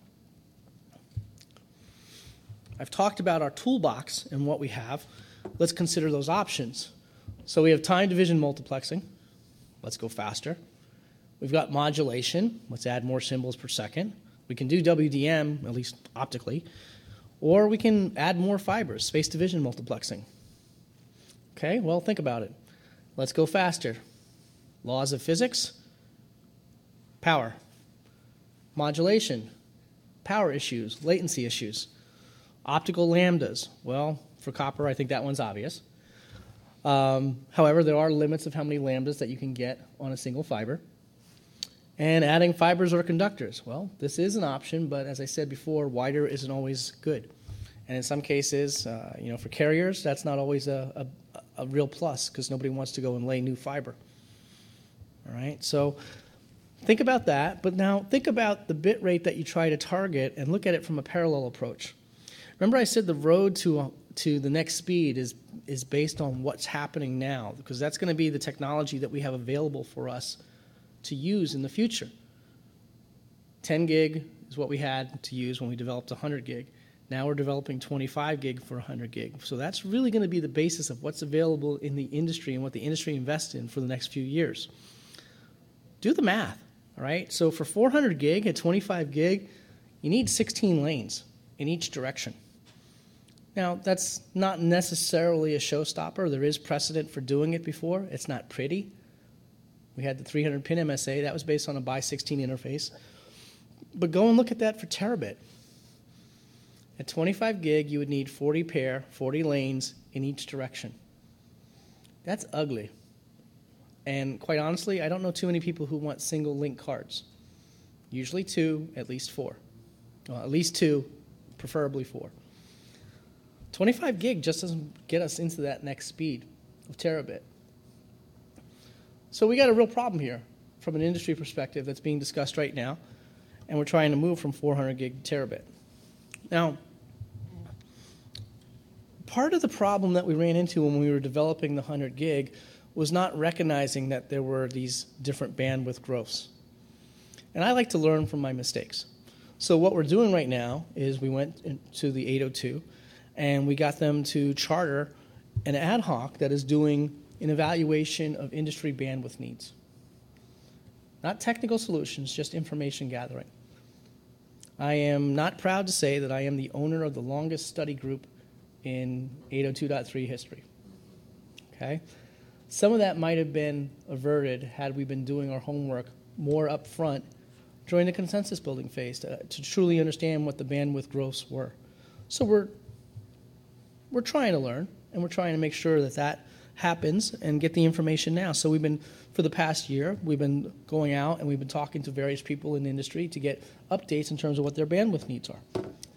I've talked about our toolbox and what we have. Let's consider those options. So we have time division multiplexing. Let's go faster. We've got modulation. Let's add more symbols per second. We can do WDM, at least optically, or we can add more fibers, space division multiplexing. Okay, well, think about it. Let's go faster. Laws of physics, power. Modulation, power issues, latency issues. Optical lambdas, well, for copper, I think that one's obvious. However, there are limits of how many lambdas that you can get on a single fiber. And adding fibers or conductors. Well, this is an option, but as I said before, wider isn't always good. And in some cases, for carriers, that's not always a real plus because nobody wants to go and lay new fiber. All right, so Think about that, but now think about the bit rate that you try to target and look at it from a parallel approach. Remember I said the road to the next speed is based on what's happening now, because that's going to be the technology that we have available for us to use in the future. 10 gig is what we had to use when we developed 100 gig. Now we're developing 25 gig for 100 gig. So that's really going to be the basis of what's available in the industry and what the industry invests in for the next few years. Do the math, all right? So for 400 gig at 25 gig, you need 16 lanes in each direction. Now, that's not necessarily a showstopper. There is precedent for doing it before. It's not pretty. We had the 300-pin MSA. That was based on a by-16 interface. But go and look at that for terabit. At 25 gig, you would need 40 lanes in each direction. That's ugly. And quite honestly, I don't know too many people who want single link cards. Usually 2, at least 4. Well, at least 2, preferably 4. 25 gig just doesn't get us into that next speed of terabit. So we got a real problem here from an industry perspective that's being discussed right now, and we're trying to move from 400 gig to terabit. Now, part of the problem that we ran into when we were developing the 100 gig was not recognizing that there were these different bandwidth growths. And I like to learn from my mistakes. So what we're doing right now is we went to the 802, and we got them to charter an ad hoc that is doing an evaluation of industry bandwidth needs. Not technical solutions, just information gathering. I am not proud to say that I am the owner of the longest study group in 802.3 history. Okay? Some of that might have been averted had we been doing our homework more up front during the consensus building phase to truly understand what the bandwidth growths were. So we're trying to learn, and we're trying to make sure that that happens and get the information now. So for the past year, we've been going out and we've been talking to various people in the industry to get updates in terms of what their bandwidth needs are.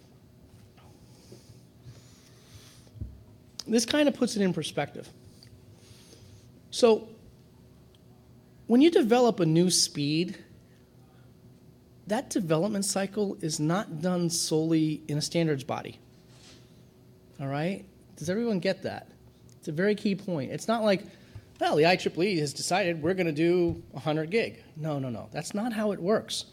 This kind of puts it in perspective. So when you develop a new speed, that development cycle is not done solely in a standards body. All right? Does everyone get that? It's a very key point. It's not like, well, the IEEE has decided we're going to do 100 gig. No. That's not how it works.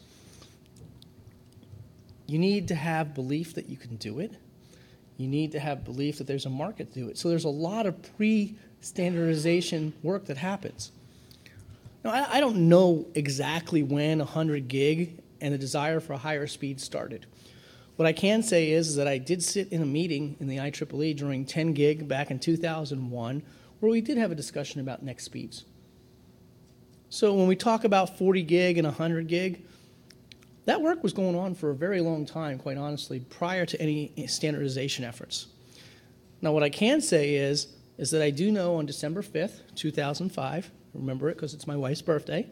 You need to have belief that you can do it. You need to have belief that there's a market to do it. So there's a lot of pre-standardization work that happens. Now, I don't know exactly when 100 gig and the desire for a higher speed started. What I can say is that I did sit in a meeting in the IEEE during 10 gig back in 2001 where we did have a discussion about next speeds. So when we talk about 40 gig and 100 gig, that work was going on for a very long time, quite honestly, prior to any standardization efforts. Now what I can say is that I do know on December 5th, 2005, remember it because it's my wife's birthday.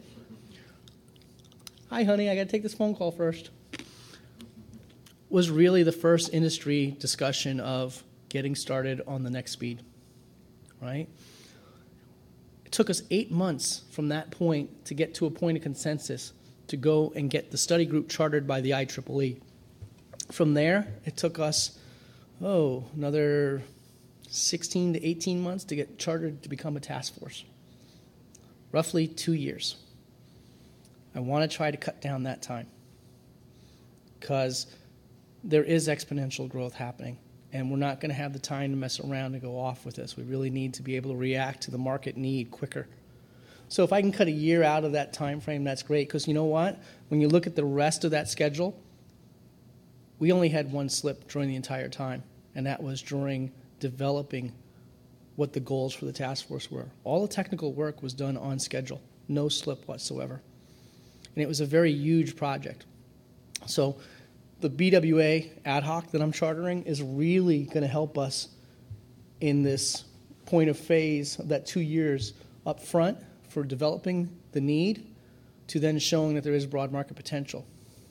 Hi, honey, I got to take this phone call first. Was really the first industry discussion of getting started on the next speed, right? It took us 8 months from that point to get to a point of consensus to go and get the study group chartered by the IEEE. From there, it took us, another 16 to 18 months to get chartered to become a task force. Roughly 2 years. I want to try to cut down that time because there is exponential growth happening, and we're not going to have the time to mess around and go off with this. We really need to be able to react to the market need quicker. So if I can cut a year out of that time frame, that's great, because you know what? When you look at the rest of that schedule, we only had one slip during the entire time, and that was during developing what the goals for the task force were. All the technical work was done on schedule, no slip whatsoever. And it was a very huge project. So the BWA ad hoc that I'm chartering is really going to help us in this point of phase of that 2 years up front for developing the need to then showing that there is broad market potential.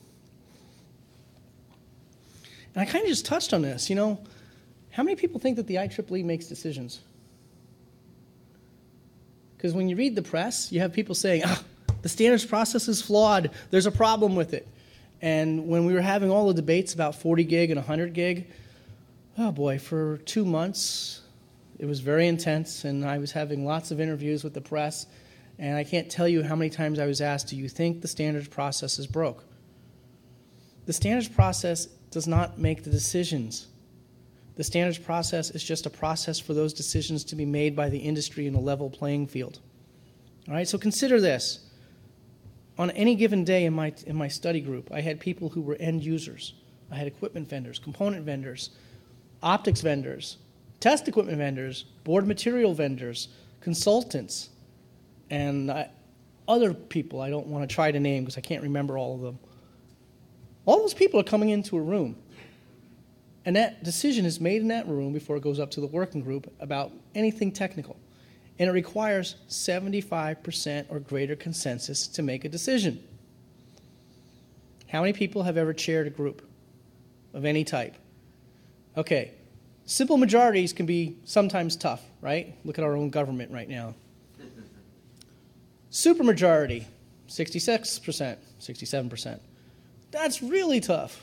And I kind of just touched on this. How many people think that the IEEE makes decisions? Because when you read the press, you have people saying, The standards process is flawed. There's a problem with it. And when we were having all the debates about 40 gig and 100 gig, oh boy, for 2 months, it was very intense, and I was having lots of interviews with the press, and I can't tell you how many times I was asked, do you think the standards process is broke? The standards process does not make the decisions. The standards process is just a process for those decisions to be made by the industry in a level playing field. All right, so consider this. On any given day in my study group, I had people who were end users. I had equipment vendors, component vendors, optics vendors, test equipment vendors, board material vendors, consultants, and other people I don't want to try to name because I can't remember all of them. All those people are coming into a room. And that decision is made in that room before it goes up to the working group about anything technical. And it requires 75% or greater consensus to make a decision. How many people have ever chaired a group of any type? Okay, simple majorities can be sometimes tough, right? Look at our own government right now. Supermajority, 66%, 67%. That's really tough.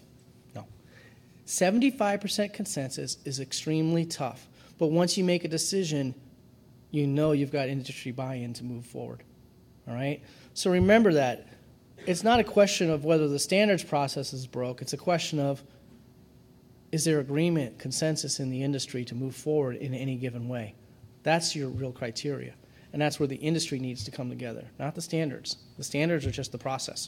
75% consensus is extremely tough. But once you make a decision, you know you've got industry buy-in to move forward. All right? So remember that. It's not a question of whether the standards process is broke. It's a question of, is there agreement, consensus in the industry to move forward in any given way? That's your real criteria. And that's where the industry needs to come together, not the standards. The standards are just the process.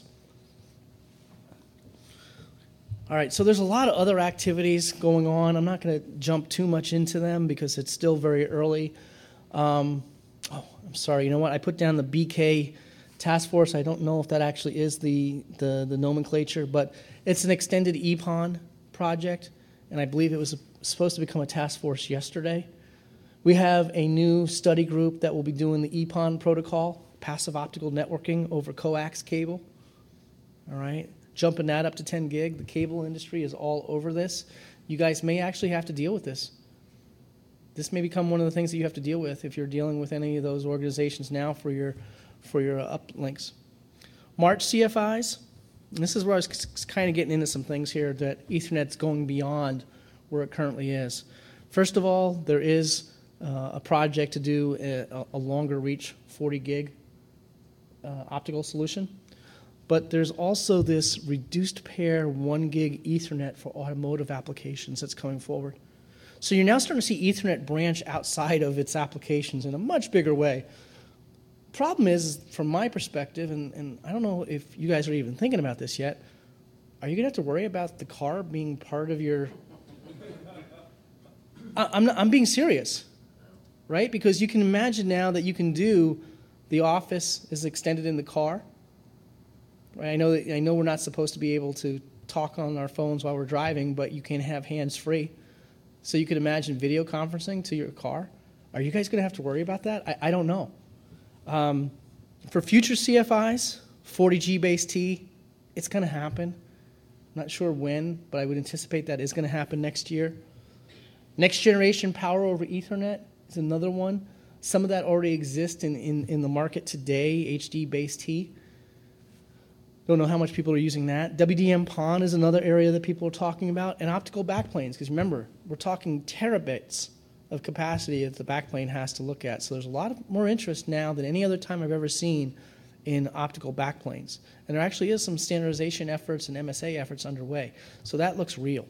All right, so there's a lot of other activities going on. I'm not going to jump too much into them because it's still very early. I'm sorry. You know what? I put down the BK task force. I don't know if that actually is the nomenclature, but it's an extended EPON project, and I believe it was supposed to become a task force yesterday. We have a new study group that will be doing the EPON protocol, passive optical networking over coax cable. All right. Jumping that up to 10 gig. The cable industry is all over this. You guys may actually have to deal with this. This may become one of the things that you have to deal with if you're dealing with any of those organizations now for your uplinks. March CFIs. And this is where I was kind of getting into some things here that Ethernet's going beyond where it currently is. First of all, there is a project to do a longer reach 40 gig optical solution. But there's also this reduced pair 1 gig Ethernet for automotive applications that's coming forward. So you're now starting to see Ethernet branch outside of its applications in a much bigger way. Problem is, from my perspective, and I don't know if you guys are even thinking about this yet, are you going to have to worry about the car being part of your... I'm being serious, right? Because you can imagine now that you can do the office is extended in the car. I know we're not supposed to be able to talk on our phones while we're driving, but you can have hands-free. So you could imagine video conferencing to your car. Are you guys going to have to worry about that? I don't know. For future CFIs, 40G base T, it's going to happen. I'm not sure when, but I would anticipate that is going to happen next year. Next generation power over Ethernet is another one. Some of that already exists in the market today, HD base T. Don't know how much people are using that. WDM PON is another area that people are talking about, and optical backplanes, because remember, we're talking terabits of capacity that the backplane has to look at. So there's a lot more interest now than any other time I've ever seen in optical backplanes. And there actually is some standardization efforts and MSA efforts underway. So that looks real.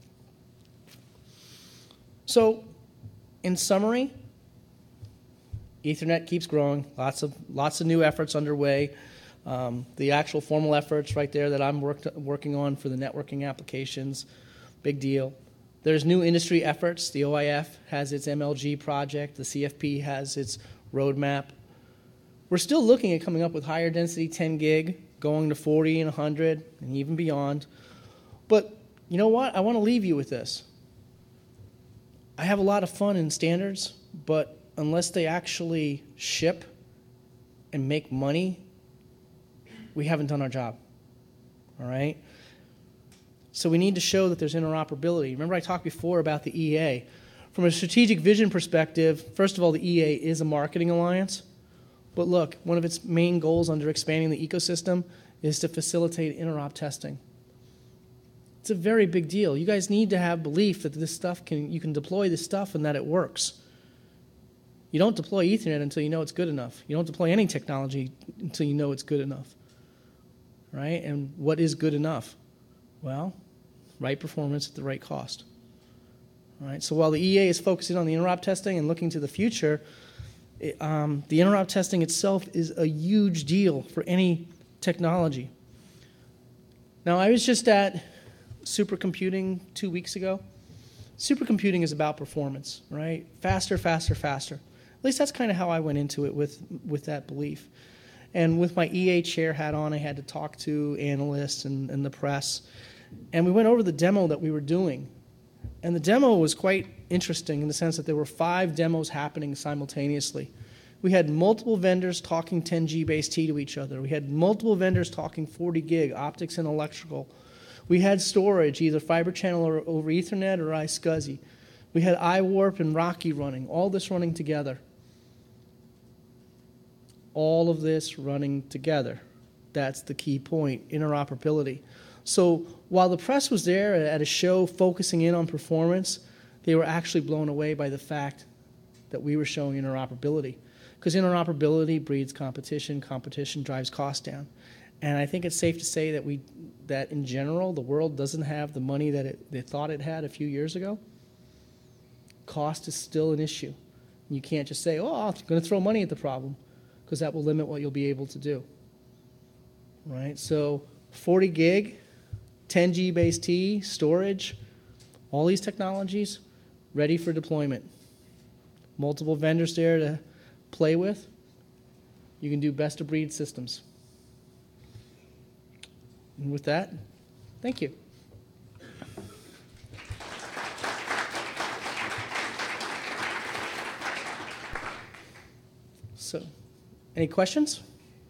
So in summary, Ethernet keeps growing, lots of new efforts underway. The actual formal efforts right there that I'm working on for the networking applications, big deal. There's new industry efforts. The OIF has its MLG project. The CFP has its roadmap. We're still looking at coming up with higher density 10 gig, going to 40 and 100 and even beyond. But you know what? I want to leave you with this. I have a lot of fun in standards, but unless they actually ship and make money, we haven't done our job, all right? So we need to show that there's interoperability. Remember I talked before about the EA. From a strategic vision perspective, first of all, the EA is a marketing alliance, But look, one of its main goals under expanding the ecosystem is to facilitate interop testing. It's a very big deal. You guys need to have belief that this stuff you can deploy this stuff and that it works. You don't deploy Ethernet until you know it's good enough. You don't deploy any technology until you know it's good enough. Right? And what is good enough? Well, right performance at the right cost. All right? So while the EA is focusing on the interop testing and looking to the future, the interop testing itself is a huge deal for any technology. Now, I was just at supercomputing 2 weeks ago. Supercomputing is about performance, right? Faster, faster, faster. At least that's kind of how I went into it with that belief. And with my EA chair hat on, I had to talk to analysts and the press. And we went over the demo that we were doing. And the demo was quite interesting in the sense that there were 5 demos happening simultaneously. We had multiple vendors talking 10G base T to each other. We had multiple vendors talking 40 gig, optics and electrical. We had storage, either fiber channel or over Ethernet or iSCSI. We had iWarp and Rocky running, all this running together. All of this running together. That's the key point, interoperability. So while the press was there at a show focusing in on performance, they were actually blown away by the fact that we were showing interoperability. Because interoperability breeds competition, competition drives costs down. And I think it's safe to say that in general, the world doesn't have the money that they thought it had a few years ago. Cost is still an issue. You can't just say, oh, I'm going to throw money at the problem, because that will limit what you'll be able to do. Right? So 40 gig, 10G base T, storage, all these technologies ready for deployment. Multiple vendors there to play with. You can do best of breed systems. And with that, thank you. So, any questions?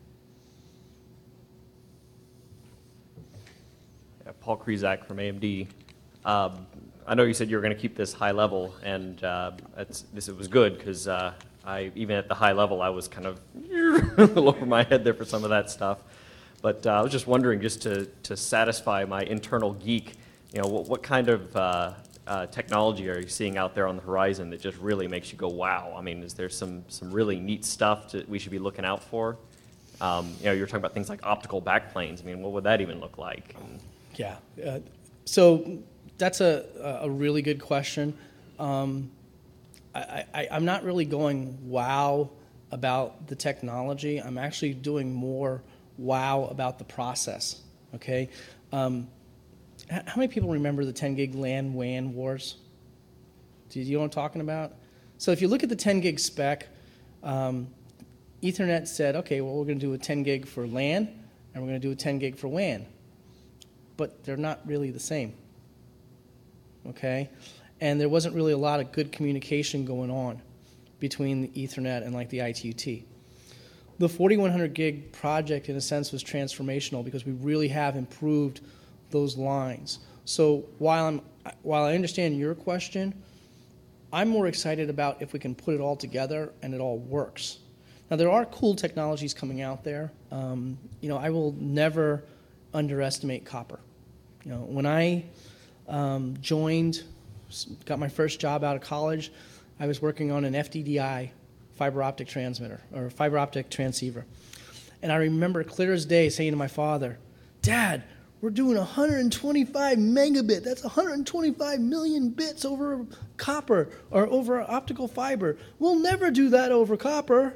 Yeah, Paul Krizak from AMD. I know you said you were going to keep this high level, and it was good because even at the high level, I was kind of a little over my head there for some of that stuff. But I was just wondering, just to satisfy my internal geek, what kind of technology are you seeing out there on the horizon that just really makes you go, wow? I mean, is there some really neat stuff that we should be looking out for? You were talking about things like optical backplanes. I mean, what would that even look like? Yeah. So that's a really good question. I'm not really going wow about the technology. I'm actually doing more wow about the process, okay? How many people remember the 10 gig LAN WAN wars? Do you know what I'm talking about? So if you look at the 10 gig spec, Ethernet said, okay, well, we're going to do a 10 gig for LAN, and we're going to do a 10 gig for WAN. But they're not really the same, okay? And there wasn't really a lot of good communication going on between the Ethernet and like the ITU-T. The 4100 gig project, in a sense, was transformational because we really have improved those lines. So while I understand your question, I'm more excited about if we can put it all together and it all works. Now, there are cool technologies coming out there. I will never underestimate copper. When I got my first job out of college, I was working on an FDDI fiber optic transmitter or fiber optic transceiver. And I remember clear as day saying to my father, Dad, we're doing 125 megabit. That's 125 million bits over copper or over optical fiber. We'll never do that over copper.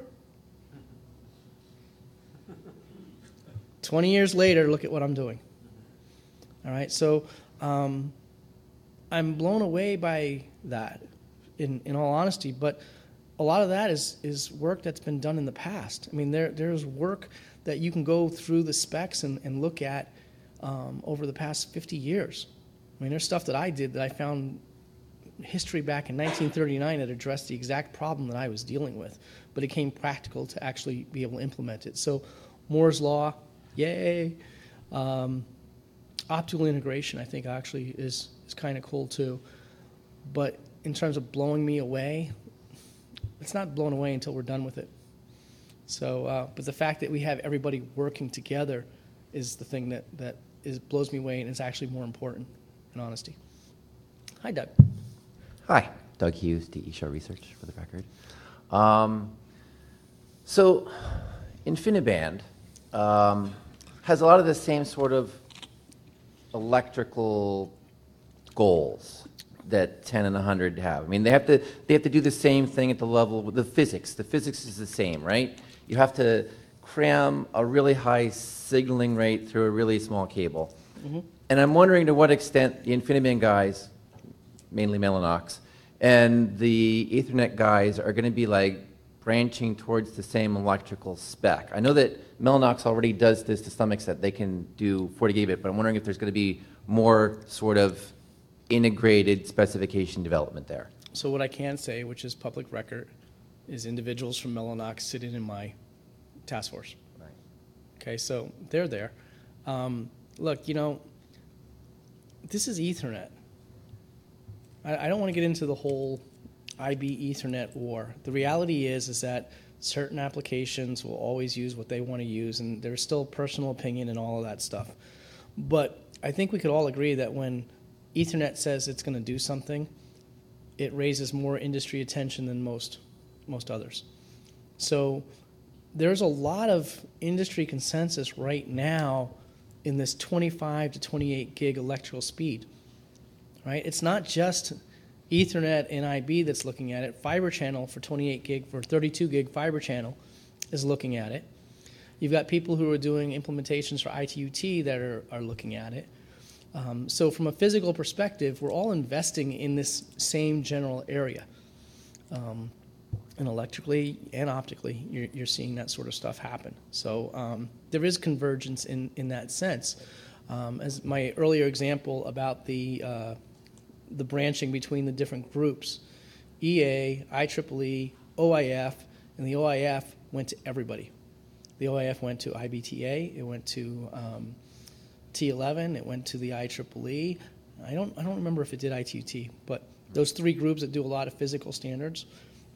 20 years later, look at what I'm doing. All right, so I'm blown away by that, in all honesty. But a lot of that is work that's been done in the past. I mean, there's work that you can go through the specs and look at over the past 50 years. I mean, there's stuff that I did that I found history back in 1939 that addressed the exact problem that I was dealing with, but it became practical to actually be able to implement it. So Moore's Law, yay. Optical integration, I think, actually is kind of cool, too. But in terms of blowing me away, it's not blown away until we're done with it. So, but the fact that we have everybody working together is the thing that blows me away and is actually more important, in honesty. Hi, Doug. Hi, Doug Hughes, DE Show Research, for the record. So, InfiniBand has a lot of the same sort of electrical goals that 10 and 100 have. I mean, they have to do the same thing at the level with the physics. The physics is the same, right? You have to cram a really high signaling rate through a really small cable. Mm-hmm. And I'm wondering to what extent the InfiniBand guys, mainly Mellanox, and the Ethernet guys are going to be like branching towards the same electrical spec. I know that Mellanox already does this to some extent. They can do 40 gigabit, but I'm wondering if there's going to be more sort of integrated specification development there. So what I can say, which is public record, is individuals from Mellanox sitting in my task force. Right. Okay, so they're there. Look, this is Ethernet. I don't want to get into the whole IB Ethernet war. The reality is that certain applications will always use what they want to use, and there's still personal opinion and all of that stuff. But I think we could all agree that when Ethernet says it's going to do something, it raises more industry attention than most others. So there's a lot of industry consensus right now in this 25 to 28 gig electrical speed. Right? It's not just Ethernet and IB that's looking at it. Fiber Channel for 28 gig, for 32 gig Fiber Channel is looking at it. You've got people who are doing implementations for ITU-T that are looking at it. So from a physical perspective, we're all investing in this same general area. And electrically and optically, you're seeing that sort of stuff happen. So there is convergence in that sense. As my earlier example about the branching between the different groups, EA, IEEE, OIF, and the OIF went to everybody. The OIF went to IBTA, it went to T11, it went to the IEEE. I don't remember if it did ITU-T, but those three groups that do a lot of physical standards,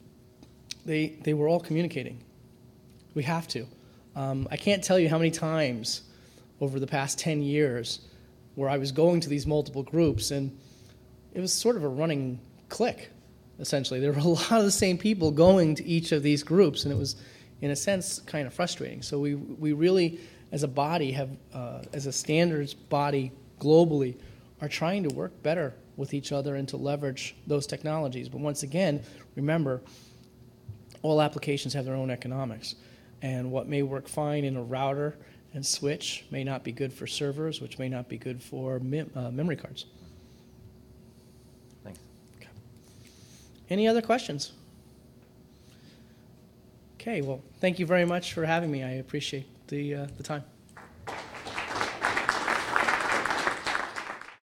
they were all communicating. We have to. I can't tell you how many times over the past 10 years where I was going to these multiple groups, and it was sort of a running clique, essentially. There were a lot of the same people going to each of these groups, and it was, in a sense, kind of frustrating. So we really, as a body, as a standards body globally, are trying to work better with each other and to leverage those technologies. But once again, remember, all applications have their own economics. And what may work fine in a router and switch may not be good for servers, which may not be good for memory cards. Thanks. Okay. Any other questions? Okay, well, thank you very much for having me. I appreciate the time.